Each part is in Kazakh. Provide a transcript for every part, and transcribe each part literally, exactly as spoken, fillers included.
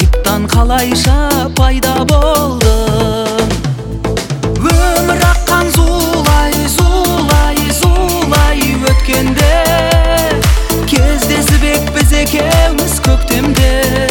ғайыптан қалайша пайда болдың? Өмір аққан зулай, зулай, зулай өткенде, кездесіп ек біз екеуміз көктемде.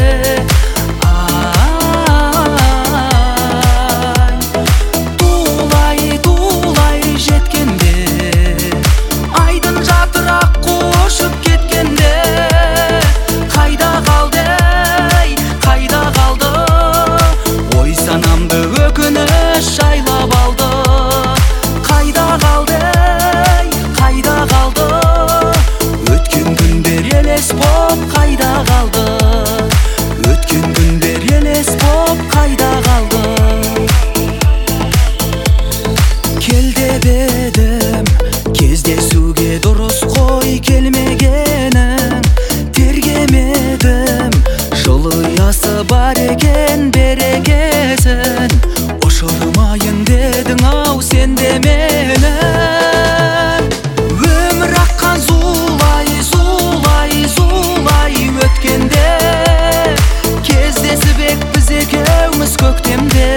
Ай, тулай, тулай жеткенде, айдын жатырақ қошып кеткенде, қайда қалды, қайда қалды? Ой, санамды өкініш жайлап алды. Қайда қалды, қайда қалды? Өткен күндер елес боп қайда қалды? Өткен күндер елес боп қайда қалды? Кел деп едім, кездесуге дұрыс қой келмегенің. Тергемедім, жылы ұясы бар екен берекесін. Ұшырмайын дедің ау сен де мені. Өмір аққан зулай, зулай, зулай өткенде, кездесіп ек біз екеуміз көктемде.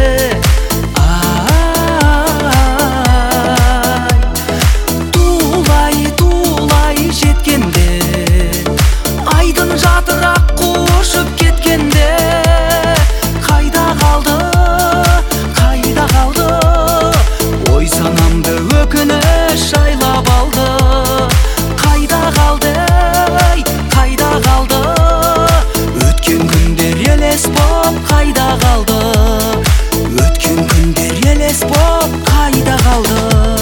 Ай, тулай, тулай жеткенде, айдын жатырақ қошып кеткенде, қайда қалды, қайда қалды? Ой, санамды өкініш жайлап алды. Қайда қалды, қайда қалды? Өткен күндер елес боп қайда қалды? Өткен күндер елес боп қайда қалды?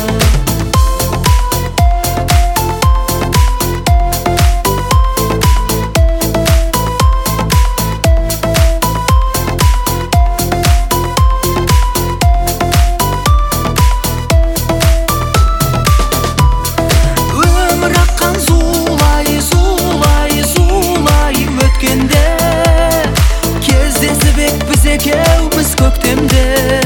Өмір аққан зулай, зулай, зулай өткенде, кездесіп ек біз екеуміз көктемде.